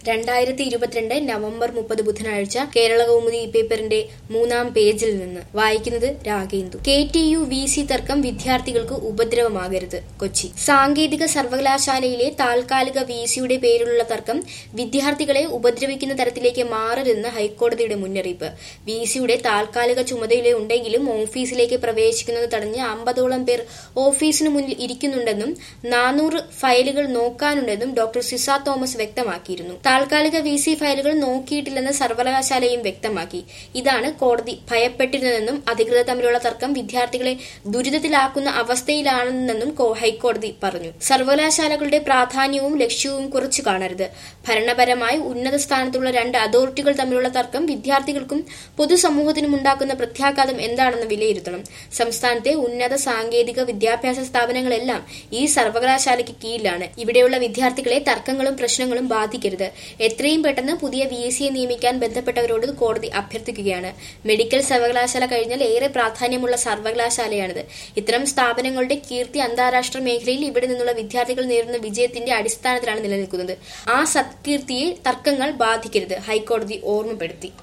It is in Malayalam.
2022 നവംബർ 30 ബുധനാഴ്ച കേരള കൗമുദി പേപ്പറിന്റെ 3-ാം പേജിൽ നിന്ന് വായിക്കുന്നത് രാഗേന്ദു. KTU VC തർക്കം വിദ്യാർത്ഥികൾക്ക് ഉപദ്രവമാകരുത്. കൊച്ചി. സാങ്കേതിക സർവകലാശാലയിലെ താൽക്കാലിക VCയുടെ പേരിലുള്ള തർക്കം വിദ്യാർത്ഥികളെ ഉപദ്രവിക്കുന്ന തരത്തിലേക്ക് മാറരുതെന്ന് ഹൈക്കോടതിയുടെ മുന്നറിയിപ്പ്. VCയുടെ താൽക്കാലിക ചുമതലയുണ്ടെങ്കിലും ഓഫീസിലേക്ക് പ്രവേശിക്കുന്നത് തടഞ്ഞ് 50ഓളം പേർ ഓഫീസിന് മുന്നിൽ ഇരിക്കുന്നുണ്ടെന്നും 400 ഫയലുകൾ നോക്കാനുണ്ടെന്നും ഡോക്ടർ സിസ തോമസ് വ്യക്തമാക്കിയിരുന്നു. താൽക്കാലിക VC ഫയലുകൾ നോക്കിയിട്ടില്ലെന്ന് സർവകലാശാലയും വ്യക്തമാക്കി. ഇതാണ് കോടതി ഭയപ്പെട്ടിരുന്നതെന്നും അധികൃതർ തമ്മിലുള്ള തർക്കം വിദ്യാർത്ഥികളെ ദുരിതത്തിലാക്കുന്ന അവസ്ഥയിലാണെന്നും ഹൈക്കോടതി പറഞ്ഞു. സർവകലാശാലകളുടെ പ്രാധാന്യവും ലക്ഷ്യവും കുറച്ചു കാണരുത്. ഭരണപരമായി ഉന്നത സ്ഥാനത്തുള്ള രണ്ട് അതോറിറ്റികൾ തമ്മിലുള്ള തർക്കം വിദ്യാർത്ഥികൾക്കും പൊതുസമൂഹത്തിനും ഉണ്ടാക്കുന്ന പ്രത്യാഘാതം എന്താണെന്ന് വിലയിരുത്തണം. സംസ്ഥാനത്തെ ഉന്നത സാങ്കേതിക വിദ്യാഭ്യാസ സ്ഥാപനങ്ങളെല്ലാം ഈ സർവകലാശാലയ്ക്ക് കീഴിലാണ്. ഇവിടെയുള്ള വിദ്യാർത്ഥികളെ തർക്കങ്ങളും പ്രശ്നങ്ങളും ബാധിക്കരുത്. എത്രയും പെട്ടെന്ന് പുതിയ VCയെ നിയമിക്കാൻ ബന്ധപ്പെട്ടവരോട് കോടതി അഭ്യർത്ഥിക്കുകയാണ്. മെഡിക്കൽ സർവകലാശാല കഴിഞ്ഞാൽ ഏറെ പ്രാധാന്യമുള്ള സർവകലാശാലയാണിത്. ഇത്തരം സ്ഥാപനങ്ങളുടെ കീർത്തി അന്താരാഷ്ട്ര മേഖലയിൽ ഇവിടെ നിന്നുള്ള വിദ്യാർത്ഥികൾ നേടുന്ന വിജയത്തിന്റെ അടിസ്ഥാനത്തിലാണ് നിലനിൽക്കുന്നത്. ആ സത്കീർത്തിയെ തർക്കങ്ങൾ ബാധിക്കരുത്, ഹൈക്കോടതി ഓർമ്മപ്പെടുത്തി.